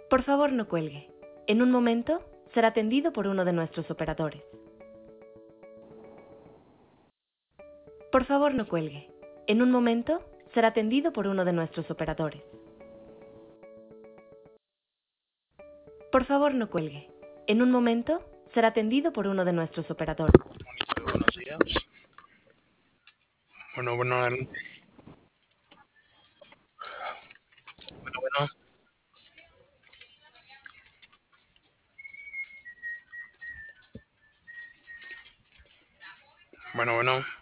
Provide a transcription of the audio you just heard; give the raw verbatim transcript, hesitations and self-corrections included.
Por favor, no cuelgue. En un momento será atendido por uno de nuestros operadores. Por favor, no cuelgue. En un momento será atendido por uno de nuestros operadores. Por favor, no cuelgue. En un momento será atendido por uno de nuestros operadores. Mónica, buenos días. Bueno, bueno, adelante. Bueno, bueno. Bueno, bueno.